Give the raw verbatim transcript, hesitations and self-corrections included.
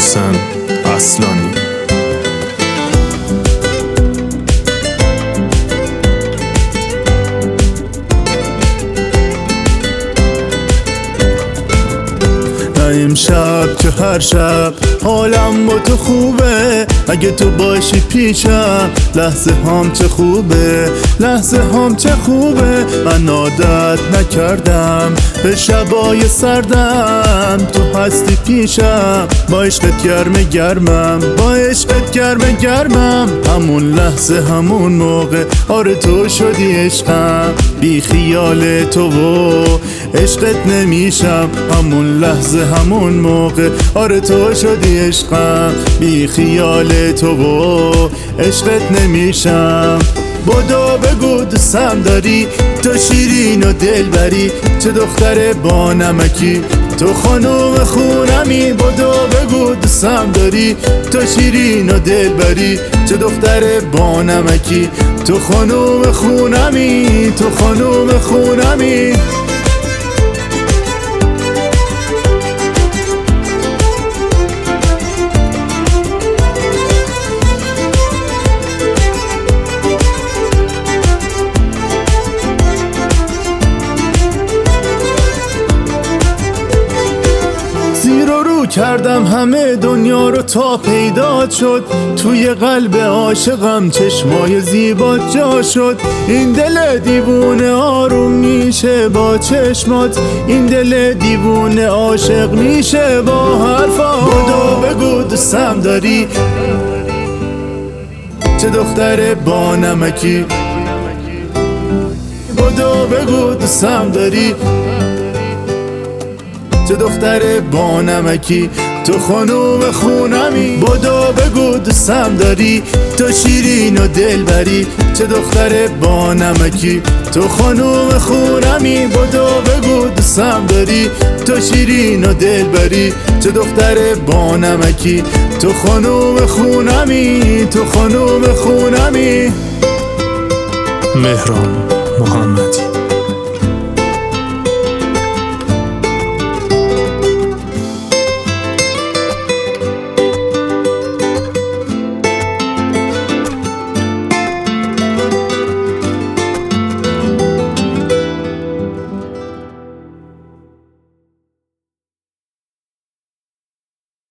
محسن اصلانی. امشب که هر شب حالم با تو خوبه، اگه تو باشی پیشم لحظه هم چه خوبه، لحظه هم چه خوبه. من عادت نکردم به شبای سردم، تو هستی پیشم با عشقت گرم گرمم، با عشقت گرم گرمم. همون لحظه همون موقع آره تو شدی عشقم، بی خیال تو و عشقت نمیشم. همون لحظه همون موقع آره تو شدی عشقم، بی خیال تو و عشقت نمیشم. بدو بگو دوستم داری، تو شیرین و دلبری، چه دختر با نمکی، تو خانوم خونمی. بدو بگو دوستم داری، تو شیرین و دلبری، چه دختر با نمکی، تو خانوم خونمی، تو خانوم خونمی. کردم همه دنیا رو تا پیدا شد، توی قلب عاشقم چشمای زیبات جا شد. این دل دیوونه آروم میشه با چشمات، این دل دیوونه عاشق میشه با حرفات. بدو بگو دوستم داری، چه دختر با نمکی. بدو بگو دوستم داری، چه دختر با نمکی، تو خانوم خونمی. بدو بگو دوستم داری، تو شیرین و دلبری، چه دختر با نمکی، تو خانوم خونمی. بدو بگو دوستم داری، تو شیرین و دلبری، چه دختر با نمکی، تو خانوم خونمی، تو خانوم خونمی. مهران محمدی.